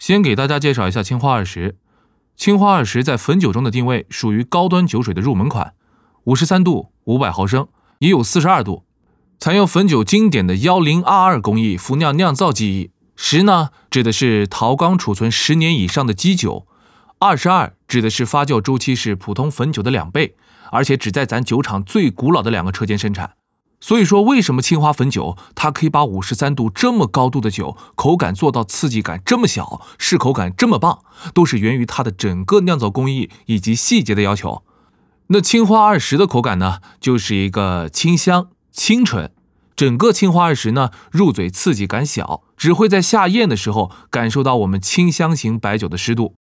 先给大家介绍一下青花20。青花20在汾酒中的定位属于高端酒水的入门款，53度500毫升，也有42度，采用汾酒经典的1022工艺伏酿酿造技艺。10呢，指的是陶缸储存10年以上的基酒；22指的是发酵周期是普通汾酒的2倍，而且只在咱酒厂最古老的2个车间生产。所以说，为什么青花汾酒它可以把53度这么高度的酒口感做到刺激感这么小，适口感这么棒，都是源于它的整个酿造工艺以及细节的要求。那青花20的口感呢，就是一个清香清纯。整个青花20呢，入嘴刺激感小，只会在下咽的时候感受到我们清香型白酒的湿度。